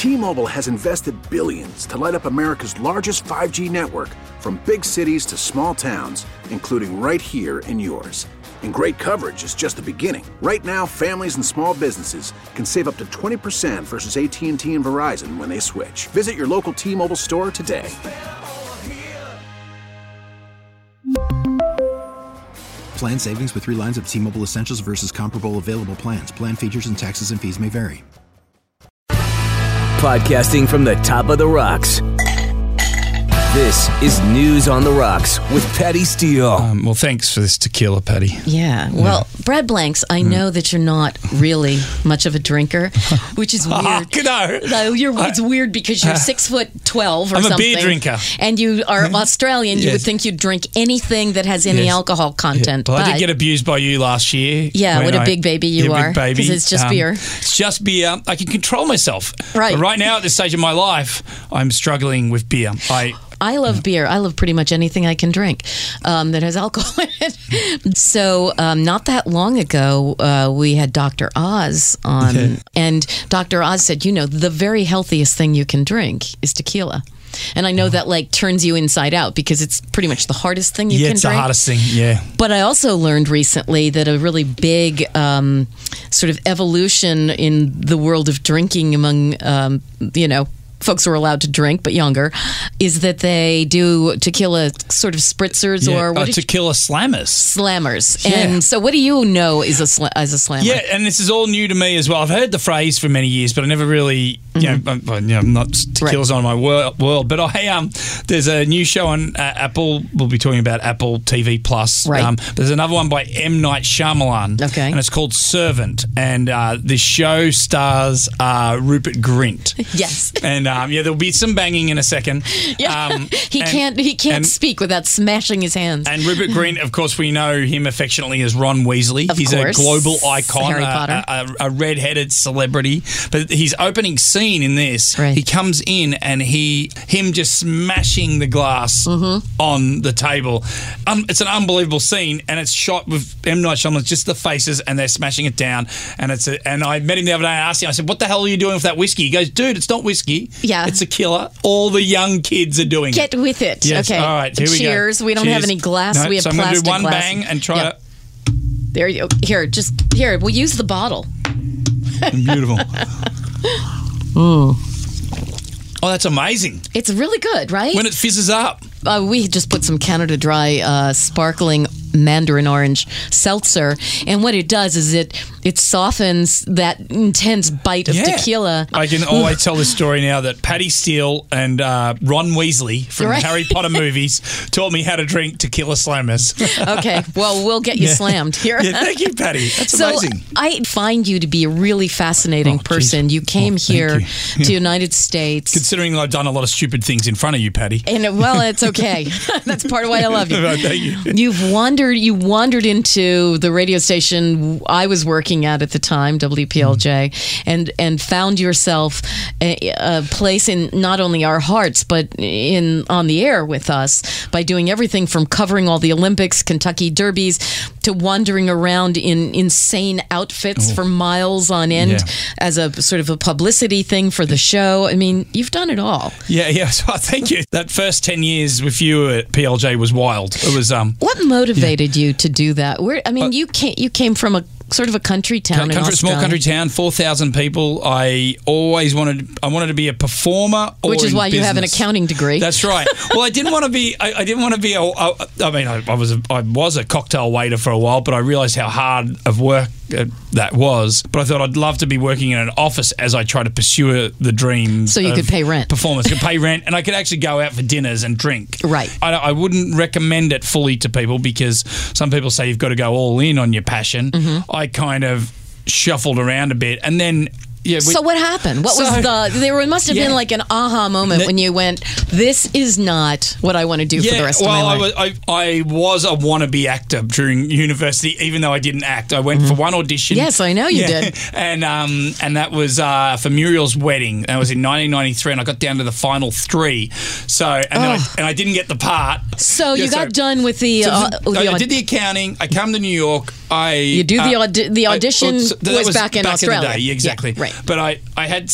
T-Mobile has invested billions to light up America's largest 5G network, from big cities to small towns, including right here in yours. And great coverage is just the beginning. Right now, families and small businesses can save up to 20% versus AT&T and Verizon when they switch. Visit your local T-Mobile store today. Plan savings with 3 lines of T-Mobile Essentials versus comparable available plans. Plan features and taxes and fees may vary. Podcasting from the top of the rocks. This is News on the Rocks with Patty Steele. Well, thanks for this tequila, Patty. Yeah. Well, Brad Blanks, I know that you're not really much of a drinker, which is weird. No. It's weird because you're 6'12" or something. I'm a beer drinker. And you are Australian. You would think you'd drink anything that has any alcohol content. Well, I did get abused by you last year. Yeah, what a big baby you are. Because it's just beer. It's just beer. I can control myself. Right. But right now, at this stage of my life, I'm struggling with beer. I love beer. I love pretty much anything I can drink that has alcohol in it. So not that long ago, we had Dr. Oz on, and Dr. Oz said, the very healthiest thing you can drink is tequila. And I know that turns you inside out because it's pretty much the hardest thing you can drink. Yeah, it's the hardest thing, yeah. But I also learned recently that a really big sort of evolution in the world of drinking among, folks who are allowed to drink but younger, is that they do tequila sort of spritzers or what? Tequila slammers. Slammers. Yeah. And so what do you know as a slammer? Yeah, and this is all new to me as well. I've heard the phrase for many years, but I never really, I'm not tequila's on my world. But there's a new show on Apple. We'll be talking about Apple TV Plus. Right. There's another one by M. Night Shyamalan. Okay. And it's called Servant. And this show stars Rupert Grint. Yes. And there'll be some banging in a second. Yeah. He can't speak without smashing his hands. And Rupert Grint, of course, we know him affectionately as Ron Weasley. He's a global icon, Harry Potter. a red-headed celebrity. But his opening scene in this, he comes in and him just smashing the glass on the table. It's an unbelievable scene, and it's shot with M. Night Shyamalan, just the faces, and they're smashing it down. And I met him the other day and I asked him, I said, what the hell are you doing with that whiskey? He goes, dude, it's not whiskey. Yeah. It's a killer. All the young kids are doing Get with it. Yes. Okay. All right, here we go. Cheers. We don't have any glass. No, we have so I'm going plastic to do one glass. bang and try to... There you go. Here. We'll use the bottle. Beautiful. Oh, that's amazing. It's really good, right? When it fizzes up. We just put some Canada Dry sparkling mandarin orange seltzer, and what it does is it softens that intense bite of tequila. I can always tell this story now that Patty Steele and Ron Weasley from the Harry Potter movies taught me how to drink tequila slammers. Okay, well, we'll get you slammed here. Yeah, thank you, Patty. That's amazing. I find you to be a really fascinating person. Geez. You came here to the United States. Considering I've done a lot of stupid things in front of you, Patty. And it's okay. That's part of why I love you. Thank you. You wandered into the radio station I was working at the time, WPLJ, and found yourself a place in not only our hearts but on the air with us by doing everything from covering all the Olympics, Kentucky Derbies, to wandering around in insane outfits for miles on end as a sort of a publicity thing for the show. I mean, you've done it all. Yeah. So thank you. That first 10 years with you at PLJ was wild. It was. What motivated you to do that? You came from a sort of a country town in Australia. Small country town, 4,000 people. I wanted to be a performer, which is why you have an accounting degree. That's right. Well, I didn't want to be. I didn't want to be. I was a cocktail waiter for a while, but I realised how hard of work that was. But I thought I'd love to be working in an office as I try to pursue the dream. So you could pay rent. Performance could pay rent, and I could actually go out for dinners and drink. Right. I wouldn't recommend it fully to people because some people say you've got to go all in on your passion. I kind of shuffled around a bit, and then so what happened? There must have been like an aha moment when you went, this is not what I want to do for the rest of my life. I was a wannabe actor during university, even though I didn't act. I went for one audition. Yes, I know you did. And that was for Muriel's Wedding. That was in 1993, and I got down to the final 3. So I didn't get the part. So you got done with the I did the accounting. I come to New York. You do the audition was back in Australia. In the day, exactly. Yeah, right. But I had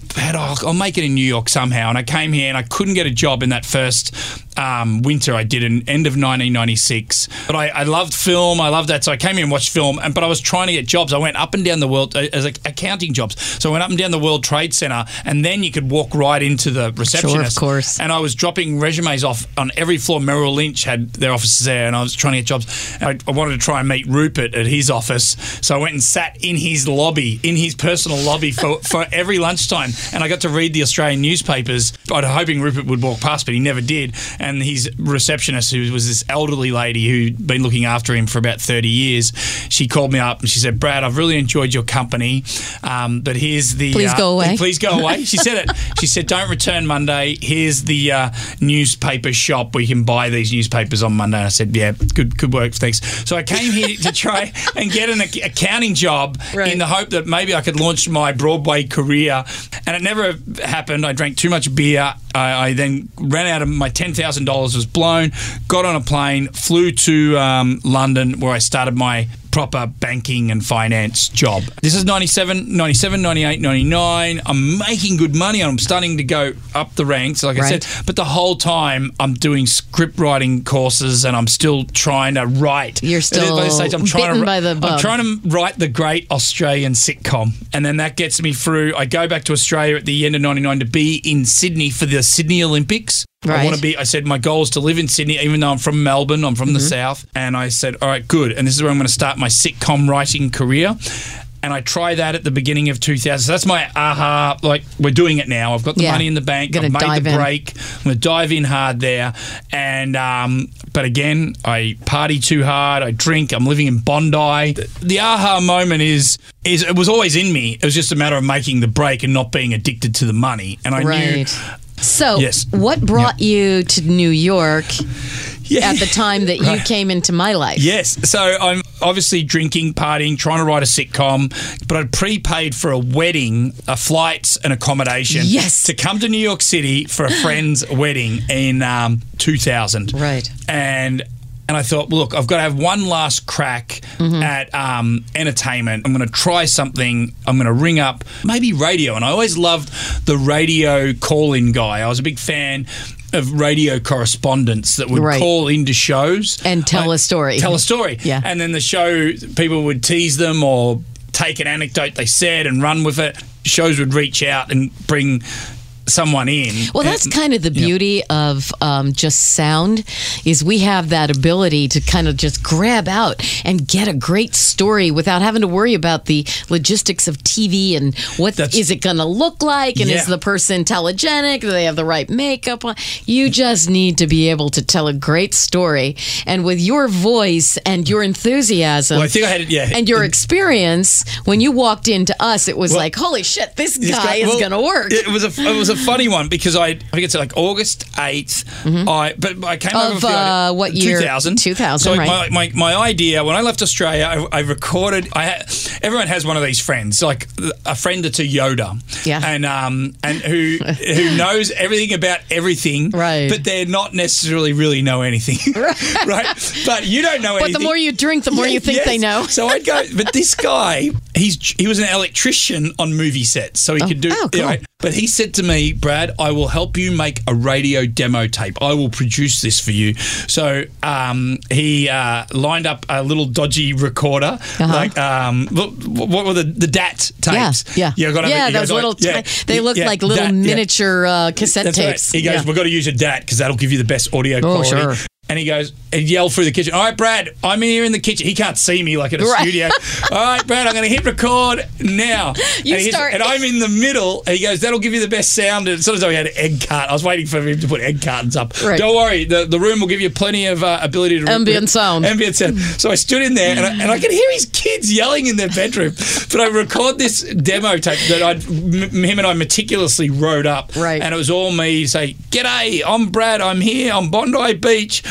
I'll make it in New York somehow. And I came here and I couldn't get a job in that first winter I did in end of 1996. But I loved film. I loved that. So I came here and watched film. But I was trying to get jobs. I went up and down the world as accounting jobs. So I went up and down the World Trade Center, and then you could walk right into the receptionist. Sure, of course. And I was dropping resumes off on every floor. Merrill Lynch had their offices there, and I was trying to get jobs. And I wanted to try and meet Rupert at his office. So I went and sat in his lobby, in his personal lobby for every lunchtime. And I got to read the Australian newspapers. I was hoping Rupert would walk past, but he never did. And his receptionist, who was this elderly lady who'd been looking after him for about 30 years, she called me up and she said, Brad, I've really enjoyed your company, but here's the... Please go away. Please go away. She said it. She said, don't return Monday. Here's the newspaper shop where you can buy these newspapers on Monday. And I said, yeah, good work, thanks. So I came here to try and get an accounting job in the hope that maybe I could launch my Broadway career. And it never happened. I drank too much beer. I then ran out of my $10,000 was blown, got on a plane, flew to London where I started my proper banking and finance job. This is 97, 98, 99. I'm making good money. I'm starting to go up the ranks, like I said. But the whole time I'm doing script writing courses and I'm still trying to write. You're still bitten by the bug. I'm trying to write the great Australian sitcom. And then that gets me through. I go back to Australia at the end of 99 to be in Sydney for the Sydney Olympics. Right. I said my goal is to live in Sydney, even though I'm from Melbourne, I'm from the south. And I said, all right, good. And this is where I'm going to start my sitcom writing career. And I tried that at the beginning of 2000. So that's my aha, like, we're doing it now. I've got the money in the bank. I've made the break. I'm going to dive in hard there. And, but again, I party too hard. I drink. I'm living in Bondi. The aha moment is it was always in me. It was just a matter of making the break and not being addicted to the money. And I knew... So, what brought you to New York at the time that you came into my life? Yes. So, I'm obviously drinking, partying, trying to write a sitcom, but I'd prepaid for a wedding, flights and accommodation to come to New York City for a friend's wedding in 2000. Right. And I thought, look, I've got to have one last crack at entertainment. I'm going to try something. I'm going to ring up maybe radio. And I always loved the radio call-in guy. I was a big fan of radio correspondents that would call into shows. And tell a story. Tell a story. Yeah. And then the show, people would tease them or take an anecdote they said and run with it. Shows would reach out and bring someone in. Well, that's kind of the beauty of just sound, is we have that ability to kind of just grab out and get a great story without having to worry about the logistics of TV and is it going to look like, and is the person telegenic, do they have the right makeup on. You just need to be able to tell a great story, and with your voice and your enthusiasm, I think I had it, and your experience, when you walked into us, it was like, holy shit, this guy is going to work. It was a funny one because I think it's like August 8th. I came over for the idea. What year? 2000. 2000, so right. my idea, when I left Australia, I recorded. Everyone has one of these friends, like a friend that's a Yoda, and who knows everything about everything, right? But they're not necessarily really know anything, right? But you don't know anything. But the more you drink, the more you think they know. So I'd go, but this guy, he was an electrician on movie sets, so he could do. Oh, cool. But he said to me, Brad, I will help you make a radio demo tape. I will produce this for you. So he lined up a little dodgy recorder, like what were the DAT tapes? Yeah. Those little. They look like little miniature cassette tapes. Right. He goes, we've got to use a DAT because that'll give you the best audio quality. Sure. And he goes and yelled through the kitchen, all right, Brad, I'm here in the kitchen. He can't see me like at a studio. All right, Brad, I'm going to hit record now. And I'm in the middle. And he goes, that'll give you the best sound. And it's sort of as though he had an egg cart. I was waiting for him to put egg cartons up. Right. Don't worry, the room will give you plenty of ability to... Ambient sound. So I stood in there and I could hear his kids yelling in their bedroom. But I record this demo tape that him and I meticulously wrote up. Right. And it was all me say, g'day, I'm Brad, I'm here on Bondi Beach.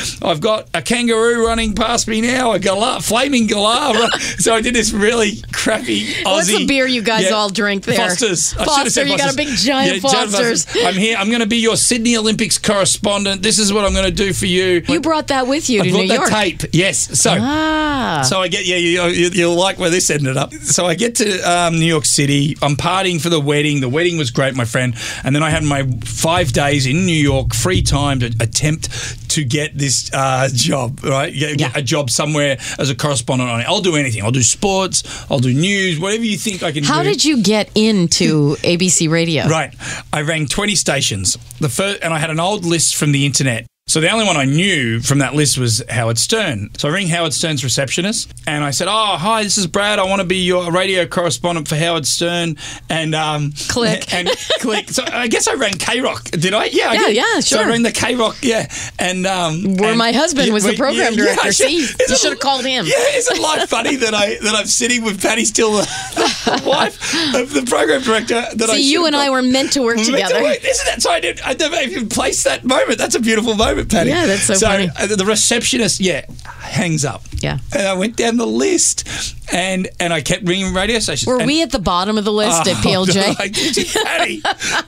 I've got a kangaroo running past me now, a flaming galah. So I did this really crappy Aussie. What's the beer you guys all drink there? Foster's. Foster, you got a big giant Foster's. I'm here. I'm going to be your Sydney Olympics correspondent. This is what I'm going to do for you. You brought that with you to New York. I brought that tape. Yes. So I get, you'll like where this ended up. So I get to New York City. I'm partying for the wedding. The wedding was great, my friend. And then I had my 5 days in New York, free time to attempt to get this job, right? Get a job somewhere as a correspondent on it. I'll do anything. I'll do sports. I'll do news. Whatever you think I can do. How did you get into ABC Radio? Right. I rang 20 stations. And I had an old list from the internet. So the only one I knew from that list was Howard Stern. So I rang Howard Stern's receptionist and I said, hi, this is Brad. I want to be your radio correspondent for Howard Stern. And click. And click. So I guess I rang K-Rock. Did I? Yeah, I did. Yeah, sure. So I rang the K-Rock, And my husband was the program director. See, you should have called him. Yeah, isn't life funny that I'm sitting with Patty Still, the wife of the program director? You and I were meant to work together. Isn't that? So I never even placed that moment. That's a beautiful moment. Patty. Yeah, that's so funny. The receptionist, hangs up. Yeah. And I went down the list and I kept ringing radio stations. Were we at the bottom of the list at PLJ? Patty.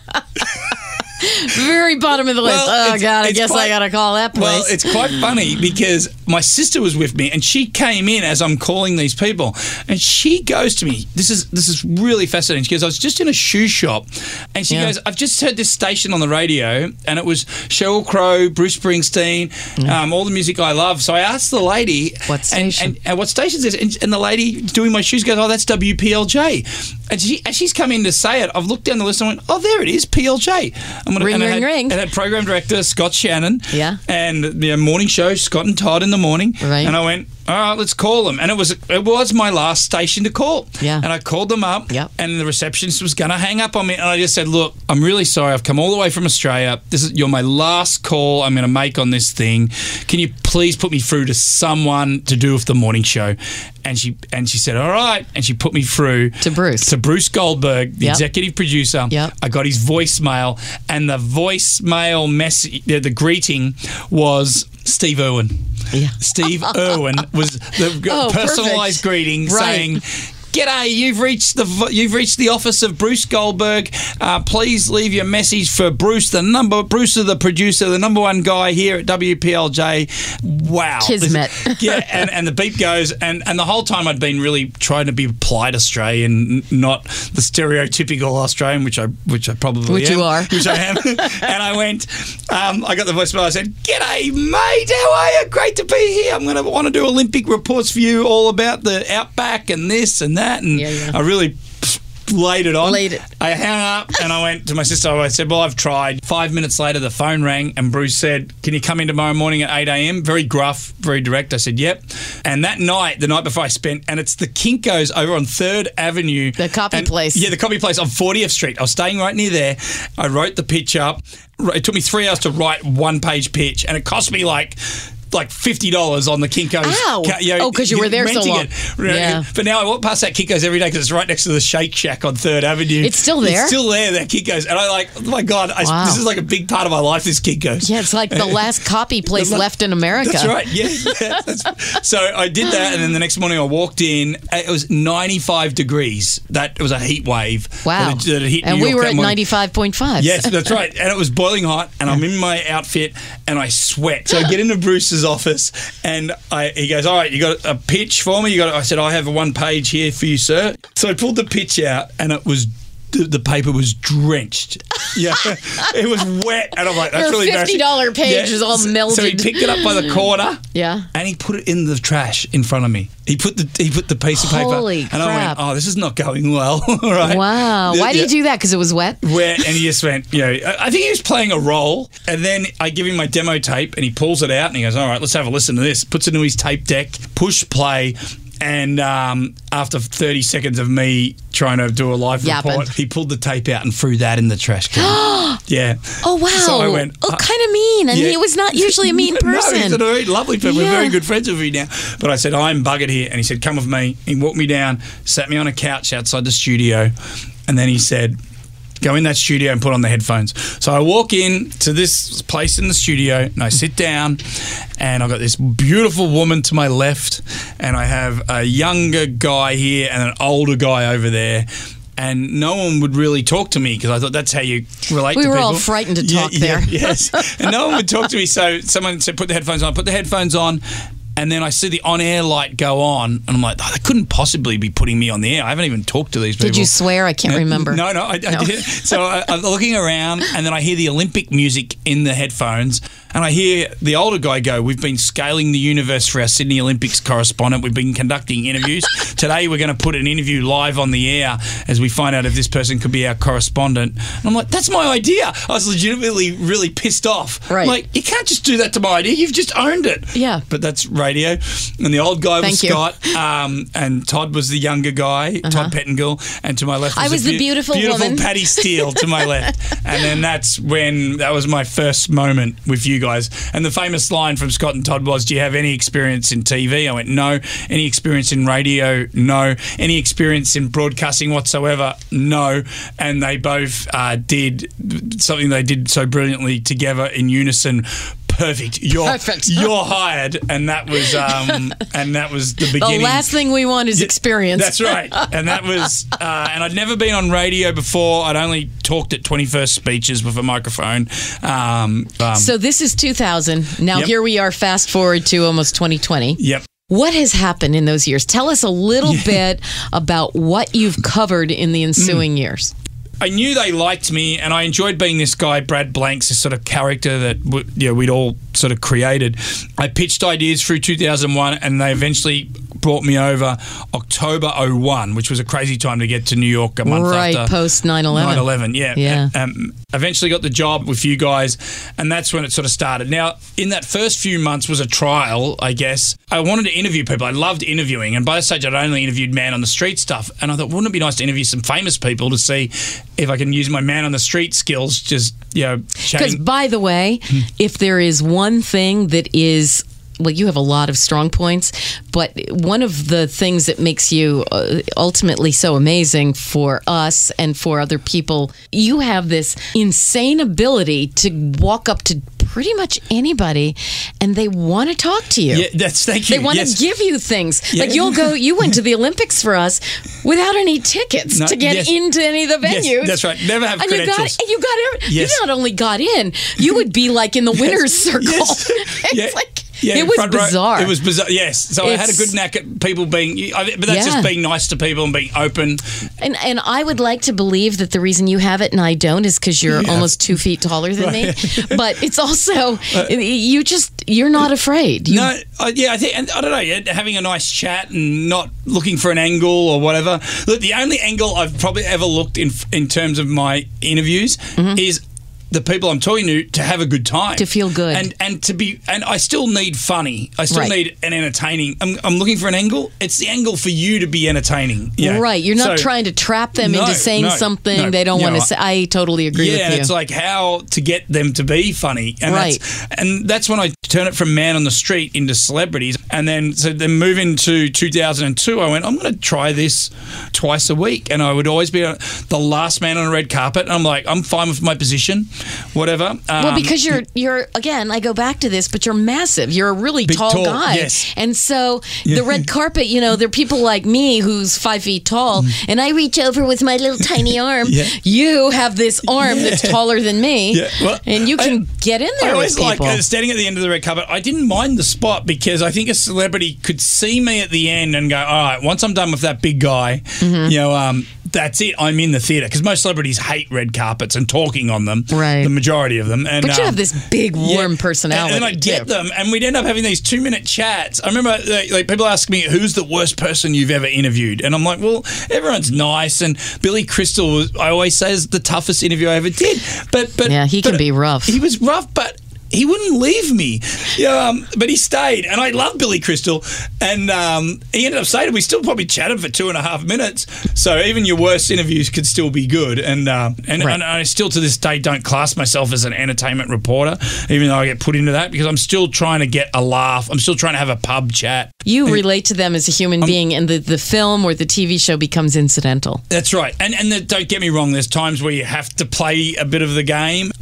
Very bottom of the list. Well, I guess I got to call that place. Well, it's quite funny because my sister was with me and she came in as I'm calling these people and she goes to me, this is really fascinating. She goes, I was just in a shoe shop and she goes, I've just heard this station on the radio and it was Sheryl Crow, Bruce Springsteen, all the music I love. So I asked the lady, what station? And what station is this? And the lady doing my shoes goes, that's WPLJ. And as she's come in to say it, I've looked down the list and went, there it is, PLJ. Ring. And had program director Scott Shannon. Yeah. And the morning show, Scott and Todd in the morning. Right. And I went, all right, let's call them. And it was my last station to call. Yeah. And I called them up. Yep. And the receptionist was going to hang up on me. And I just said, look, I'm really sorry. I've come all the way from Australia. You're my last call I'm going to make on this thing. Can you please put me through to someone to do with the morning show? And she said, all right. And she put me through to Bruce Goldberg, the executive producer. Yep. I got his voicemail, and the voicemail message, the greeting was Steve Irwin. Yeah. Steve Irwin was the personalised greeting saying, G'day, you've reached the office of Bruce Goldberg. Please leave your message for Bruce, Bruce the producer, the number one guy here at WPLJ. Wow. Kismet. And the beep goes, and the whole time I'd been really trying to be polite Australian, not the stereotypical Australian, which I probably am. You are. Which I am. And I went, I got the voicemail, I said, G'day, mate, how are you? Great to be here. I'm going to want to do Olympic reports for you all about the outback and this and that. And I really laid it on. I hung up and I went to my sister. I said, well, I've tried. 5 minutes later, the phone rang and Bruce said, can you come in tomorrow morning at 8 a.m? Very gruff, very direct. I said, yep. And that night, the night before I spent, and it's the Kinko's over on 3rd Avenue. The copy place. Yeah, the copy place on 40th Street. I was staying right near there. I wrote the pitch up. It took me 3 hours to write 1-page pitch and it cost me like $50 on the Kinko's. Ow! Because you were there so long. Yeah. But now I walk past that Kinko's every day because it's right next to the Shake Shack on 3rd Avenue. It's still there? It's still there, that Kinko's. And I'm like, oh my God, this is like a big part of my life, this Kinko's. Yeah, it's like the last copy place left in America. That's right, yeah. So I did that, and then the next morning I walked in. It was 95 degrees. That was a heat wave. Wow. That hit and New we York were at 95.5. Yes, that's right. And it was boiling hot, and I'm in my outfit, and I sweat. So I get into Bruce's office, and he goes, all right, you got a pitch for me? I said, I have a 1 page here for you, sir. So I pulled the pitch out, and it was the paper was drenched. Yeah, it was wet, and I'm like, that's really embarrassing. $50 page is all melted. So he picked it up by the corner, and he put it in the trash in front of me. He put the piece of paper, Holy and I went, this is not going well. All right. Wow. Why did you do that? Because it was wet? Wet, and he just went, I think he was playing a role, and then I give him my demo tape, and he pulls it out, and he goes, all right, let's have a listen to this. Puts it into his tape deck, push play. And after 30 seconds of me trying to do a live report, he pulled the tape out and threw that in the trash can. Yeah. Oh, wow. So I went, kind of mean. And he was not usually a mean person. No, he's a very lovely person. We're very good friends with him now. But I said, I'm buggered here. And he said, come with me. He walked me down, sat me on a couch outside the studio. And then he said, go in that studio and put on the headphones. So I walk in to this place in the studio and I sit down and I've got this beautiful woman to my left and I have a younger guy here and an older guy over there. And no one would really talk to me because I thought that's how you relate to people. We were all frightened to talk there. Yes. And no one would talk to me. So someone said, put the headphones on. I put the headphones on. And then I see the on-air light go on, and I'm like, oh, they couldn't possibly be putting me on the air. I haven't even talked to these people. Did you swear? I can't remember. No, I did. So I'm looking around, and then I hear the Olympic music in the headphones, and I hear the older guy go, we've been scaling the universe for our Sydney Olympics correspondent. We've been conducting interviews. Today we're going to put an interview live on the air as we find out if this person could be our correspondent. And I'm like, that's my idea. I was legitimately really pissed off. Right. I'm like, you can't just do that to my idea. You've just owned it. Yeah. But that's radio. And the old guy was Scott, and Todd was the younger guy, Todd Pettingill, and to my left was the beautiful woman. Patty Steele to my left. And then that was my first moment with you guys. And the famous line from Scott and Todd was, do you have any experience in TV? I went, no. Any experience in radio? No. Any experience in broadcasting whatsoever? No. And they both did something they did so brilliantly together in unison. Perfect. You're hired, and that was the beginning. The last thing we want is experience. That's right, and that was and I'd never been on radio before. I'd only talked at 21st speeches with a microphone. So this is 2000. Now here we are. Fast forward to almost 2020. Yep. What has happened in those years? Tell us a little bit about what you've covered in the ensuing years. I knew they liked me, and I enjoyed being this guy, Brad Blanks, this sort of character that we'd all sort of created. I pitched ideas through 2001, and they eventually brought me over October 01, which was a crazy time to get to New York a month after. Right, post 9/11. 9/11, yeah. Eventually got the job with you guys, and that's when it sort of started. Now, in that first few months was a trial, I guess. I wanted to interview people. I loved interviewing, and by the stage I'd only interviewed man on the street stuff, and I thought, wouldn't it be nice to interview some famous people to see if I can use my man on the street skills, just, chatting. Because, by the way, if there is one thing that is... Well, you have a lot of strong points, but one of the things that makes you ultimately so amazing for us and for other people, you have this insane ability to walk up to pretty much anybody and they want to talk to you. Yeah, thank you. They want to give you things. Yeah. Like you went to the Olympics for us without any tickets to get into any of the venues. Yes, that's right. Never have credentials. You not only got in, you would be like in the winner's circle. Yes. It's like... Yeah, it was bizarre. It was bizarre, yes. So I had a good knack at people being... But that's just being nice to people and being open. And I would like to believe that the reason you have it and I don't is because you're almost 2 feet taller than me. But it's also... you're not afraid. I think... And I don't know, having a nice chat and not looking for an angle or whatever. Look, the only angle I've probably ever looked in terms of my interviews is... the people I'm talking to have a good time, to feel good, and to be, and I still need funny. I still need an entertaining. I'm looking for an angle. It's the angle for you to be entertaining. Right. You're not trying to trap them into saying something they don't want to say. I totally agree with you. Yeah, it's like how to get them to be funny, and that's when I turn it from man on the street into celebrities, and then move into 2002. I went, I'm going to try this twice a week, and I would always be the last man on a red carpet. And I'm like, I'm fine with my position. Whatever. Well, because you're again, I go back to this, but you're massive. You're a really tall guy. Yes. And so the red carpet, there are people like me who's 5 feet tall, and I reach over with my little tiny arm. Yeah. You have this arm that's taller than me, and you can get in there. I always with people. like standing at the end of the red carpet. I didn't mind the spot because I think a celebrity could see me at the end and go, all right, once I'm done with that big guy, that's it. I'm in the theatre because most celebrities hate red carpets and talking on them. Right. The majority of them. And, but you have this big, warm personality. And I'd get them, and we'd end up having these 2-minute chats. I remember people ask me, who's the worst person you've ever interviewed? And I'm like, well, everyone's nice. And Billy Crystal, I always say, is the toughest interview I ever did. But he can be rough. He was rough, but he wouldn't leave me. But he stayed, and I love Billy Crystal. And he ended up saying to me, we still probably chatted for 2.5 minutes. So even your worst interviews could still be good. And I still to this day don't class myself as an entertainment reporter, even though I get put into that, because I'm still trying to get a laugh. I'm still trying to have a pub chat. You relate to them as a human being, and the film or the TV show becomes incidental. That's right. And don't get me wrong, there's times where you have to play a bit of the game.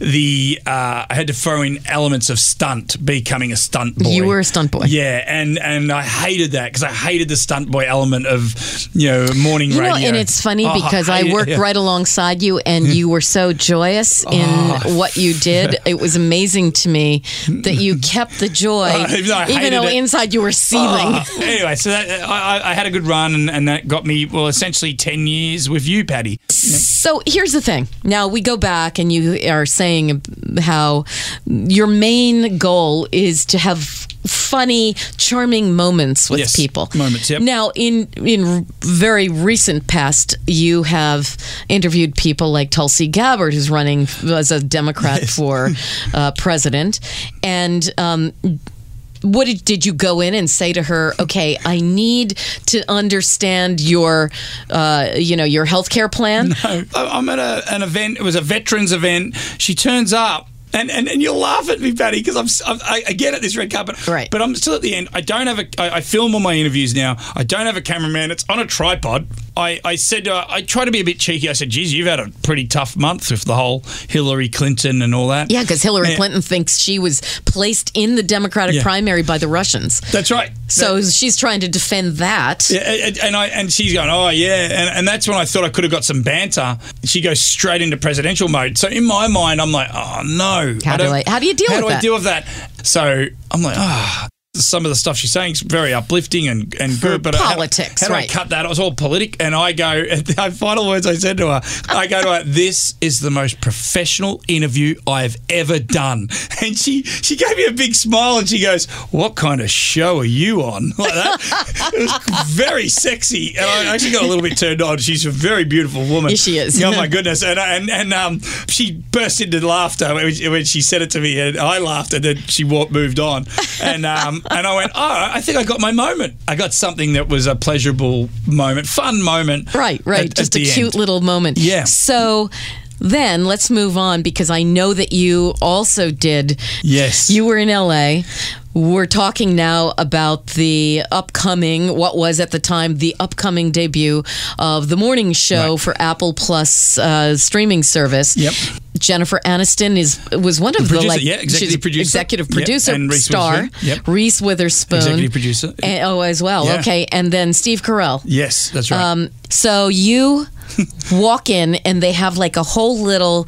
I had to throw in elements of becoming a stunt boy. You were a stunt boy. Yeah, and I hated that because I hated the stunt boy element of, morning radio. And it's funny because I worked right alongside you, and you were so joyous in what you did. It was amazing to me that you kept the joy, even though inside you were seething. Anyway, so I had a good run, and that got me, essentially 10 years with you, Patty. So here's the thing. Now we go back, and you are saying how your main goal is to have funny, charming moments with people. Moments, yep. Now, in very recent past, you have interviewed people like Tulsi Gabbard, who's running as a Democrat for president, and what did you go in and say to her? Okay, I need to understand your healthcare plan. No, I'm at an event. It was a veterans event. She turns up. And you'll laugh at me, Patty, because I get at this red carpet. Right. But I'm still at the end. I don't have I film all my interviews now. I don't have a cameraman. It's on a tripod. I said to her, I try to be a bit cheeky. I said, geez, you've had a pretty tough month with the whole Hillary Clinton and all that. Yeah, because Hillary Clinton thinks she was placed in the Democratic primary by the Russians. That's right. So she's trying to defend that. Yeah, and she's going, oh, yeah. And that's when I thought I could have got some banter. She goes straight into presidential mode. So in my mind, I'm like, oh, no. How do you deal with that? How do I deal with that? So I'm like, some of the stuff she's saying is very uplifting and good, but politics, how do I cut that? It was all politic, and I go. The final words I said to her, "This is the most professional interview I've ever done." And she gave me a big smile, and she goes, "What kind of show are you on?" Like that. It was very sexy, and I actually got a little bit turned on. She's a very beautiful woman. Yes, she is. Oh my goodness! And she burst into laughter when she said it to me, and I laughed, and then she moved on, and I went, I think I got my moment. I got something that was a pleasurable moment, fun moment. Right. Just a cute little moment. Yeah. So then let's move on, because I know that you also did. Yes. You were in LA. We're talking now about the upcoming, what was at the time, the upcoming debut of the morning show for Apple Plus streaming service. Yep. Jennifer Aniston was one of executive producer, and Reese star. Witherspoon. Yep. Reese Witherspoon, executive producer. As well. Yeah. Okay, and then Steve Carell. Yes, that's right. So you walk in, and they have like a whole little,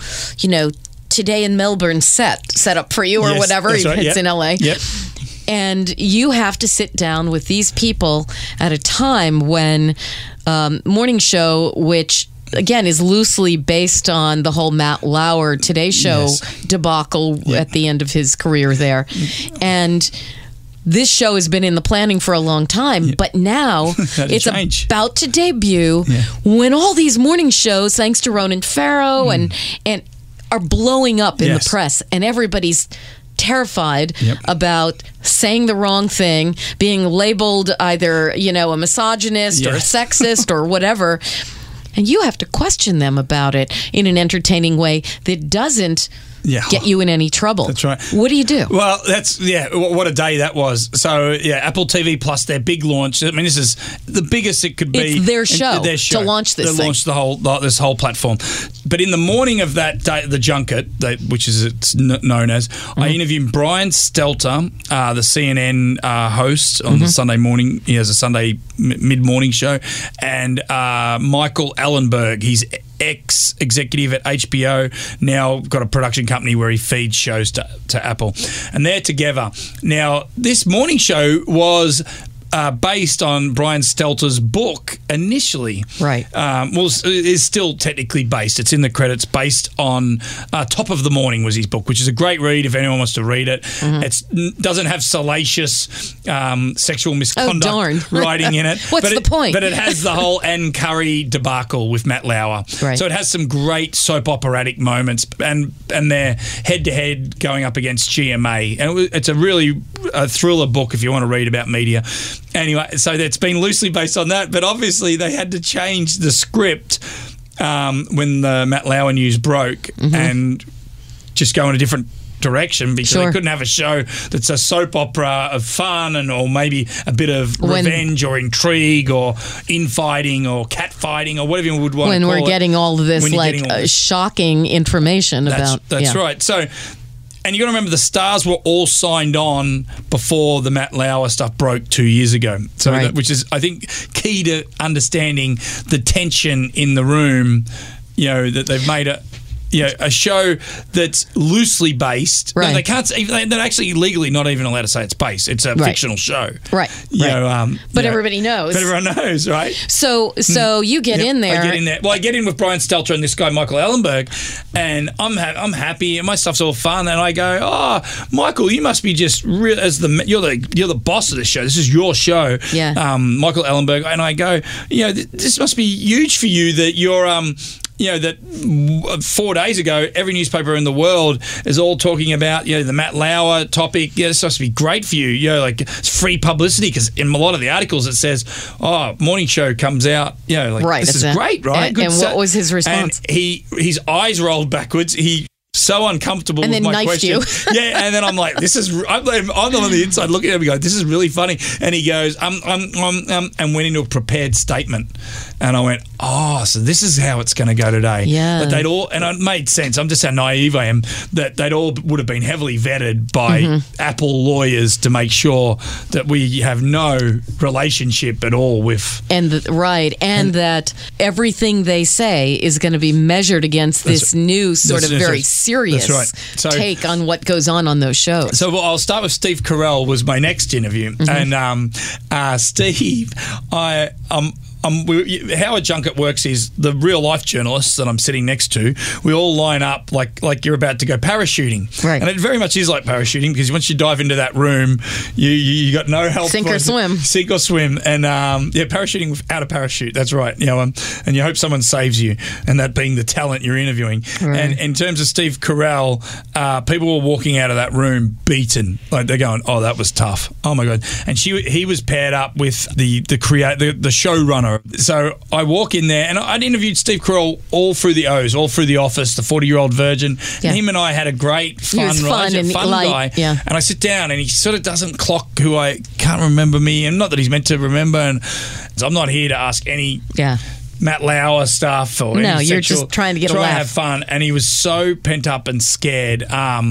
Today in Melbourne set up for you or whatever. That's right. It's in LA. Yep. And you have to sit down with these people at a time when morning show, which again is loosely based on the whole Matt Lauer Today Show debacle at the end of his career there. And this show has been in the planning for a long time, but now it's about to debut when all these morning shows, thanks to Ronan Farrow, and are blowing up in the press, and everybody's terrified about saying the wrong thing, being labeled either, a misogynist or a sexist or whatever. And you have to question them about it in an entertaining way that doesn't get you in any trouble. That's right. What do you do? Well, what a day that was. So, Apple TV Plus, their big launch. I mean, this is the biggest it could be. It's their show to launch this thing. To launch this whole platform. But in the morning of that day, the junket, which is it's known as, I interviewed Brian Stelter, the CNN host on the Sunday morning. He has a Sunday mid-morning show. And Michael Ellenberg, he's ex-executive at HBO, now got a production company where he feeds shows to Apple. And they're together. Now, this morning show was based on Brian Stelter's book initially. Right. Is still technically based. It's in the credits, based on Top of the Morning was his book, which is a great read if anyone wants to read it. It doesn't have salacious sexual misconduct writing in it. What's the point? But it has the whole Ann Curry debacle with Matt Lauer. Right. So it has some great soap operatic moments, and they're head-to-head going up against GMA. And it's a really thriller book if you want to read about media. Anyway, so it's been loosely based on that, but obviously they had to change the script when the Matt Lauer news broke and just go in a different direction, because they couldn't have a show that's a soap opera of fun or maybe a bit of revenge or intrigue or infighting or catfighting or whatever you would want to call it. When we're getting all of this shocking information about... That's right. So... And you got to remember, the stars were all signed on before the Matt Lauer stuff broke 2 years ago. So, which is, I think, key to understanding the tension in the room. That they've made a show that's loosely based. Right. No, they can't. They're actually legally not even allowed to say it's based. It's a fictional show. Right. But everybody knows. But everyone knows, right? So you get in there. I get in there. Well, I get in with Brian Stelter and this guy Michael Ellenberg, and I'm happy, and my stuff's all fun. And I go, "Oh, Michael, you must be just you're the boss of this show. This is your show." Yeah. Michael Ellenberg, and I go, this must be huge for you that you're that 4 days ago, every newspaper in the world is all talking about, the Matt Lauer topic. Yeah, this must be great for you. It's free publicity, because in a lot of the articles it says, morning show comes out. This is great, right? And what was his response? And his eyes rolled backwards. He so uncomfortable with my question. Yeah, and then I'm like, I'm on the inside looking at him and go, this is really funny. And he goes, and went into a prepared statement. And I went, so this is how it's going to go today. Yeah. But and it made sense. I'm just how naive I am, that they'd all would have been heavily vetted by Apple lawyers to make sure that we have no relationship at all with. And that everything they say is going to be measured against this new sort of very serious take on what goes on those shows. So I'll start with Steve Carell was my next interview. And Steve, how a junket works is the real life journalists that I'm sitting next to, we all line up like you're about to go parachuting. Right. And it very much is like parachuting, because once you dive into that room, you got no help. Sink or swim. And parachuting without a parachute. That's right. And you hope someone saves you, and that being the talent you're interviewing. Right. And in terms of Steve Carell, people were walking out of that room beaten. Like, they're going, "Oh, that was tough. Oh my God." And he was paired up with the showrunner. So I walk in there, and I'd interviewed Steve Carell all through the O's, all through The Office, The 40-Year-Old Virgin. Yeah. And him and I had a great fun ride. He was fun and light, guy. Yeah. And I sit down, and he sort of doesn't clock who I can't remember me, and not that he's meant to remember. And so I'm not here to ask any Matt Lauer stuff or any you're just trying to get a laugh. Trying to have fun. And he was so pent up and scared.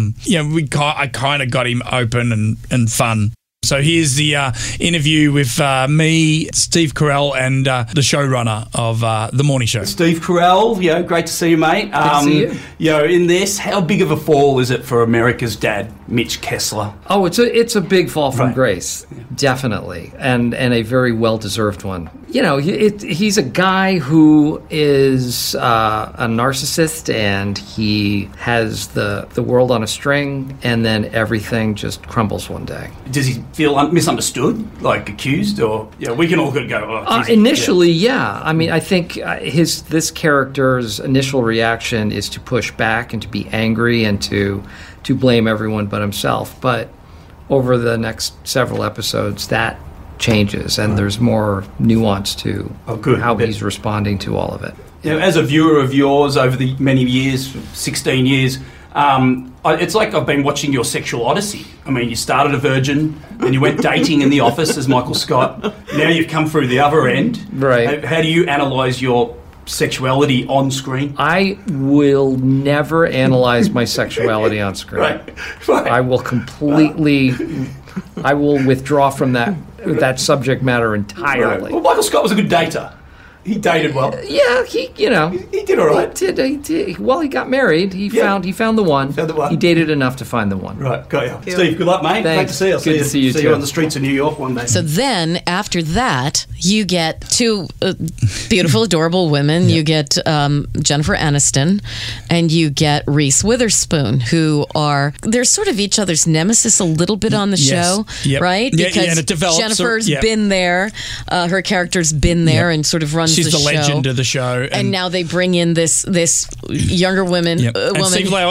I kind of got him open and fun. So here's the interview with me, Steve Carell, and the showrunner of The Morning Show. Steve Carell, great to see you, mate. Good to see you. In this, how big of a fall is it for America's dad, Mitch Kessler? Oh, it's a big fall from grace, definitely, and a very well-deserved one. He's a guy who is a narcissist, and he has the world on a string, and then everything just crumbles one day. Does he feel misunderstood, like accused, or we can all go? Initially, yeah. I mean, I think this character's initial reaction is to push back and to be angry and to blame everyone but himself. But over the next several episodes, that changes, and there's more nuance to how he's responding to all of it. As a viewer of yours over the many years, 16 years. It's like I've been watching your sexual odyssey. I mean, you started a virgin, then you went dating in The Office as Michael Scott. Now you've come through the other end. Right. How do you analyse your sexuality on screen? I will never analyse my sexuality on screen. Right. I will completely... I will withdraw from that subject matter entirely. Well, Michael Scott was a good dater. He dated well. Yeah, he did all right. He did. Well, he got married. He found the one. Found the one. He dated enough to find the one. Right, got you. Steve, good luck, mate. Thanks. Great to see you. Good to see you See too. you on the streets of New York one day. So then, after that, you get two beautiful, adorable women. You get Jennifer Aniston, and you get Reese Witherspoon, they're sort of each other's nemesis a little bit on the show, right? Because and it develops. Jennifer's been there, her character's been there, and sort of runs the show. She's the legend of the show, and now they bring in this younger woman. And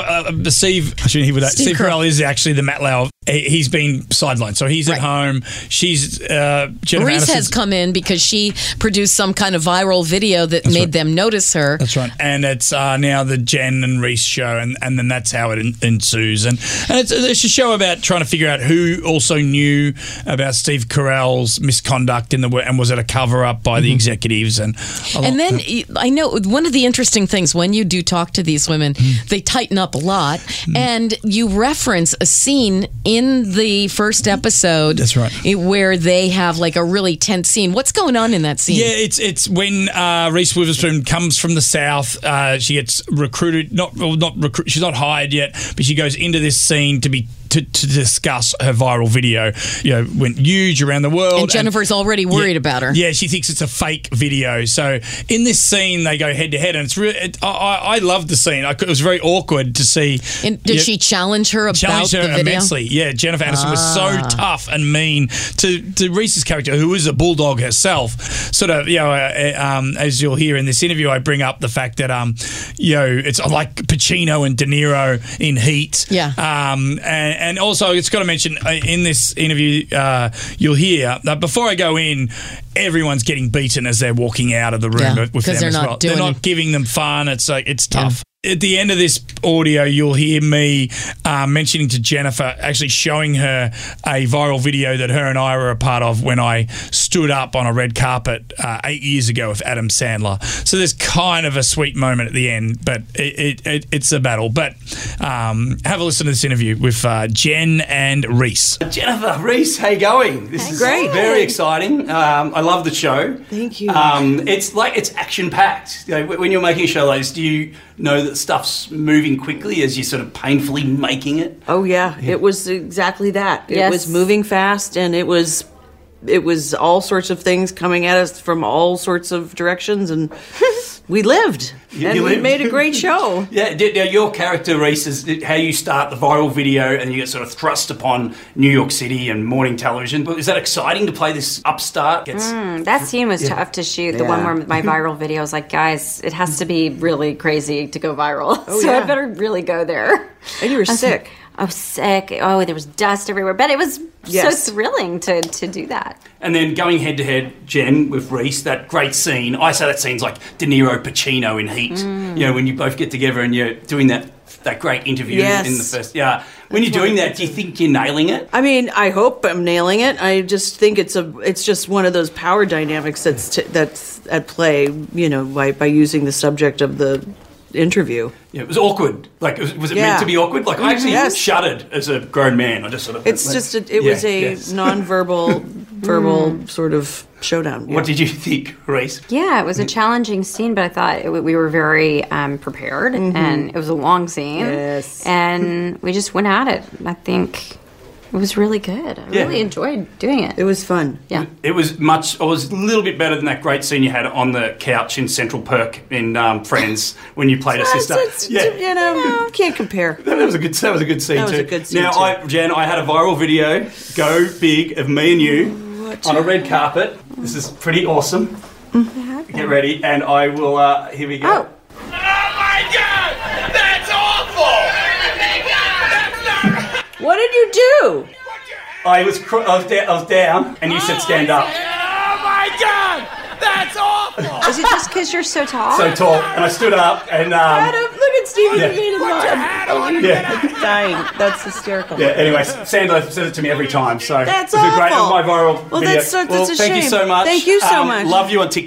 Steve Carell is actually the Matt Lauer. He's been sidelined, so he's at home. She's Jennifer Reese Aniston's has come in because she produced some kind of viral video that made them notice her. That's right, and it's now the Jen and Reese show, and then that's how it ensues. And it's a show about trying to figure out who also knew about Steve Carell's misconduct and was it a cover up by the executives? And then I know one of the interesting things when you do talk to these women, they tighten up a lot, and you reference a scene in the first episode. That's right, where they have like a really tense scene. What's going on in that scene? Yeah, it's when Reese Witherspoon comes from the South. She gets recruited, she's not hired yet, but she goes into this scene to discuss her viral video. Went huge around the world. And Jennifer's already worried about her. Yeah, she thinks it's a fake video. So in this scene, they go head to head, and it's really. I loved the scene. It was very awkward to see. And did she challenge her about the video? Immensely. Yeah, Jennifer Aniston was so tough and mean to Reese's character, who is a bulldog herself. Sort of, as you'll hear in this interview, I bring up the fact that it's like Pacino and De Niro in Heat. Yeah. And also, it's got to mention in this interview, you'll hear that before I go in, everyone's getting beaten as they're walking out of the room with them as well. They're not giving them fun. It's tough. At the end of this audio, you'll hear me mentioning to Jennifer, actually showing her a viral video that her and I were a part of when I stood up on a red carpet 8 years ago with Adam Sandler. So there's kind of a sweet moment at the end, but it's a battle. But have a listen to this interview with Jen and Reese. Jennifer, Reese, how you going? This is great. Very exciting. I love the show. Thank you. It's action-packed. When you're making a show like this, do you know that stuff's moving quickly as you're sort of painfully making it? Oh, yeah. It was exactly that. Yes. It was moving fast, and it was all sorts of things coming at us from all sorts of directions, and we lived. We made a great show. Yeah, your character, Reese, is how you start the viral video and you get sort of thrust upon New York City and morning television. But is that exciting to play this upstart? That scene was tough to shoot. The one where my viral video was like, guys, it has to be really crazy to go viral. I better really go there. And you were sick. I was sick. Oh, there was dust everywhere. But it was so thrilling to do that. And then going head-to-head, Jen, with Reese, that great scene. I say that scene's like De Niro, Pacino in Heat. When you both get together and you're doing that great interview in the first... Yeah. When you're doing that, do you think you're nailing it? I mean, I hope I'm nailing it. I just think it's just one of those power dynamics that's at play, by using the subject of the interview. Yeah, it was awkward. Like, was it meant to be awkward? Like, I actually shuddered as a grown man. I just sort of... It was a non-verbal, verbal sort of showdown. Yeah. What did you think, Reese? Yeah, it was a challenging scene, but I thought we were very prepared, and it was a long scene. Yes. And we just went at it. I think... It was really good. I really enjoyed doing it. It was fun. Yeah. It was a little bit better than that great scene you had on the couch in Central Perk in Friends when you played a sister. Can't compare. That was a good scene too. That was a good scene now, Jen, I had a viral video, go big, of me and you on a red carpet. This is pretty awesome. Get ready, and I will, here we go. Oh my God! That's awful! What did you do? I was down, and you said stand up. Oh my God! That's awful! Is it just because you're so tall? So tall, and I stood up, and Adam, look at Stevie Yeah. dying. That's hysterical. Yeah. Anyway, Sandler says it to me every time. So that's it was awful. My viral video. That's a shame. Thank you so much. Thank you so much. Love you on TikTok.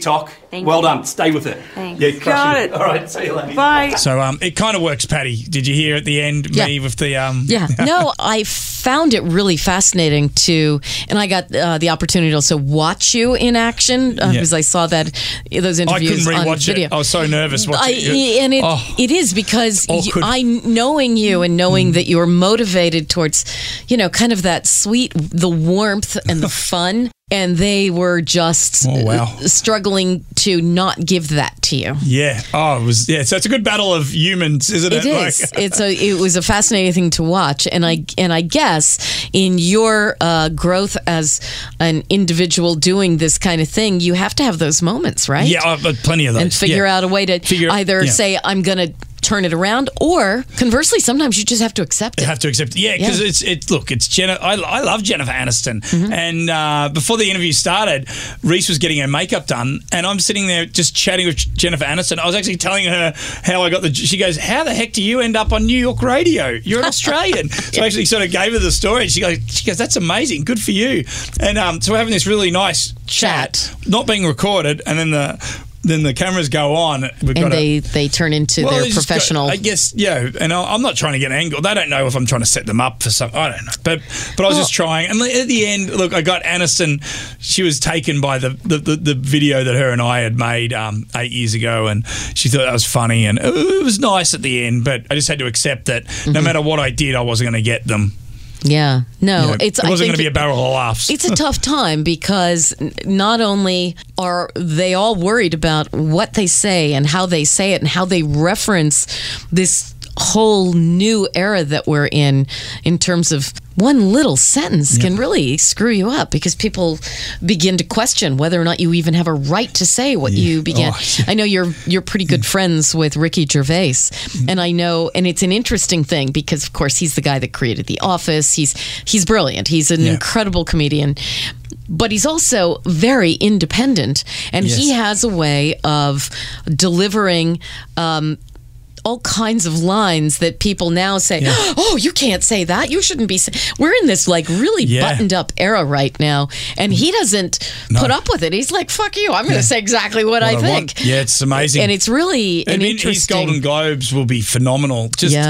Well done. Stay with it. Thanks. Yeah, Got it. All right, see you later. Bye. So it kind of works, Patty. Did you hear at the end me with the Yeah. No, I found it really fascinating and I got the opportunity to also watch you in action because I saw those interviews I couldn't on rewatch video. it. I was so nervous watching it. It is because Awkward. knowing you and knowing that you're motivated towards, kind of that the warmth and the fun. And they were just struggling to not give that to you. Yeah. Oh, it was. Yeah. So it's a good battle of humans, isn't it? It is. It was a fascinating thing to watch, and I guess in your growth as an individual doing this kind of thing, you have to have those moments, right? Yeah, but plenty of those. And figure out a way to either say I'm going to turn it around, or conversely, sometimes you just have to accept it. You have to accept it. Yeah, because it's Jennifer. I love Jennifer Aniston. Mm-hmm. And before the interview started, Reese was getting her makeup done, and I'm sitting there just chatting with Jennifer Aniston. I was actually telling her how I got she goes, how the heck do you end up on New York radio? You're an Australian. So I actually sort of gave her the story. She goes, that's amazing. Good for you. And so we're having this really nice chat, not being recorded, and then the cameras go on. They turn into their professional. I guess, and I'm not trying to get an angle. They don't know if I'm trying to set them up for something. I don't know. But I was just trying. And at the end, look, I got Aniston. She was taken by the video that her and I had made 8 years ago, and she thought that was funny. And it was nice at the end, but I just had to accept that no matter what I did, I wasn't going to get them. Yeah, no, it wasn't going to be a barrel of laughs. It's a tough time because not only are they all worried about what they say and how they say it and how they reference this whole new era that we're in terms of one little sentence can really screw you up because people begin to question whether or not you even have a right to say what you began. I know you're pretty good friends with Ricky Gervais, and I know, and it's an interesting thing because of course he's the guy that created The Office. He's brilliant. He's an incredible comedian. But he's also very independent, and he has a way of delivering all kinds of lines that people now say, oh, you can't say that. You shouldn't be. We're in this really buttoned up era right now, and he doesn't put up with it. He's like, fuck you. I'm going to say exactly what I think. Yeah, it's amazing. And it's really an interesting. His Golden Globes will be phenomenal.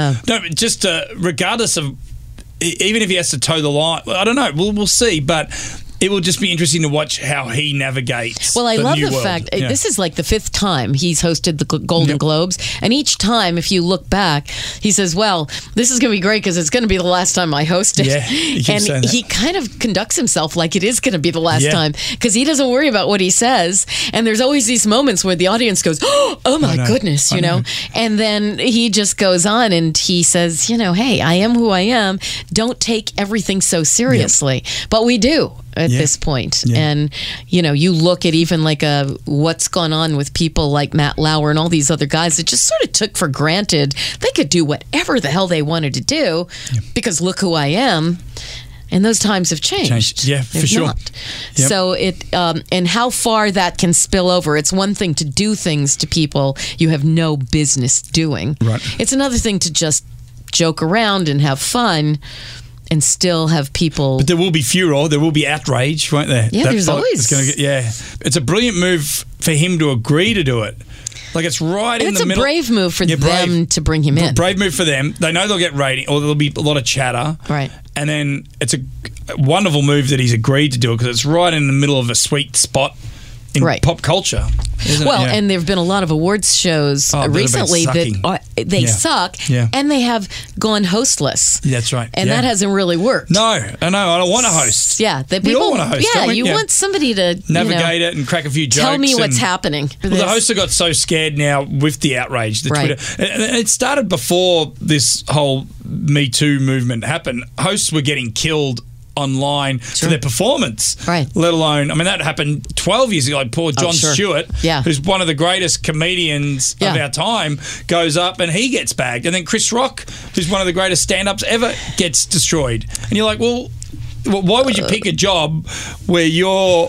Regardless of, even if he has to toe the line, I don't know. We'll see, but it will just be interesting to watch how he navigates. Well, I love the fact this is like the 5th time he's hosted the Golden Globes, and each time, if you look back, he says, "Well, this is going to be great because it's going to be the last time I host it." Yeah, and he kind of conducts himself like it is going to be the last time because he doesn't worry about what he says. And there's always these moments where the audience goes, "Oh my goodness," you know, and then he just goes on and he says, "Hey, I am who I am. Don't take everything so seriously," but we do. At this point. And you look at even like what's gone on with people like Matt Lauer and all these other guys that just sort of took for granted they could do whatever the hell they wanted to do because look who I am. And those times have changed. Yeah, for sure. Yep. So and how far that can spill over. It's one thing to do things to people you have no business doing. Right. It's another thing to just joke around and have fun and still have people. But there will be furor, there will be outrage, won't there? Yeah, there's always. It's a brilliant move for him to agree to do it. Like it's right in the middle. It's a brave move for them to bring him in. Brave move for them. They know they'll get rating, or there'll be a lot of chatter. Right. And then it's a wonderful move that he's agreed to do it because it's right in the middle of a sweet spot in pop culture. And there have been a lot of awards shows recently that they suck, and they have gone hostless. That's right. And that hasn't really worked. No, I don't want to host. Yeah, we all want to host. Yeah, you want somebody to navigate it and crack a few jokes. Tell me what's happening. Well, the hosts have got so scared now with the outrage, the Twitter. And it started before this whole Me Too movement happened. Hosts were getting killed online for their performance, let alone, that happened 12 years ago. Like poor Jon Stewart, who's one of the greatest comedians of our time, goes up and he gets bagged, and then Chris Rock, who's one of the greatest stand-ups ever, gets destroyed. And you're like, well, why would you pick a job where you're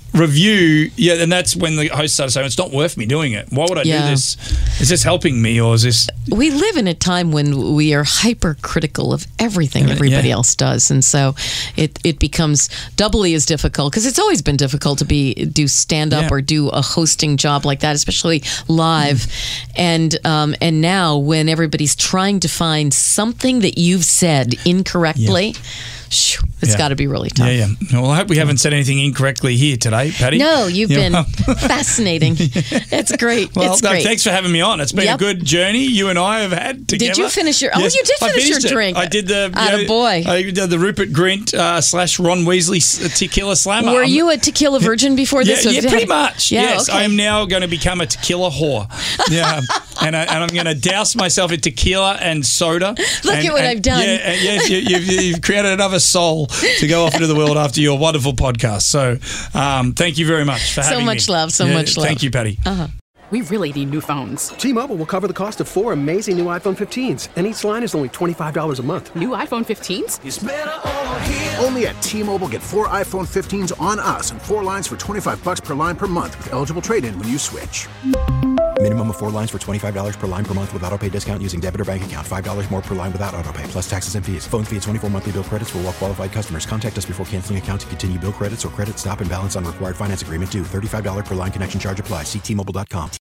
review, and that's when the host started saying, it's not worth me doing it. Why would I do this? Is this helping me, or is this... We live in a time when we are hypercritical of everything everybody else does, and so it becomes doubly as difficult, because it's always been difficult to do stand-up or do a hosting job like that, especially live. And now when everybody's trying to find something that you've said incorrectly... It's got to be really tough. Well, I hope we haven't said anything incorrectly here today, Patty. No, you've been fascinating. It's great. Well, it's great. Thanks for having me on. It's been a good journey you and I have had together. Did you finish your... Yes, you did finish your drink. I did the... Attaboy. I did the Rupert Grint / Ron Weasley tequila slammer. Were you a tequila virgin before this? Yeah, pretty much. Yes, okay. I am now going to become a tequila whore. Yeah, and I'm going to douse myself in tequila and soda. Look at what I've done. Yes, you've created another soul to go off into the world after your wonderful podcast. So thank you very much for having me. So much love. Thank you, Patty. We really need new phones. T-Mobile will cover the cost of 4 amazing new iPhone 15s, and each line is only $25 a month. New iPhone 15s? It's better over here. Only at T-Mobile, get 4 iPhone 15s on us and 4 lines for $25 per line per month with eligible trade-in when you switch. Minimum of 4 lines for $25 per line per month with autopay discount using debit or bank account. $5 more per line without autopay, plus taxes and fees. Phone fee at 24 monthly bill credits for well-qualified customers. Contact us before canceling account to continue bill credits or credit stop and balance on required finance agreement due. $35 per line connection charge applies. See T-Mobile.com.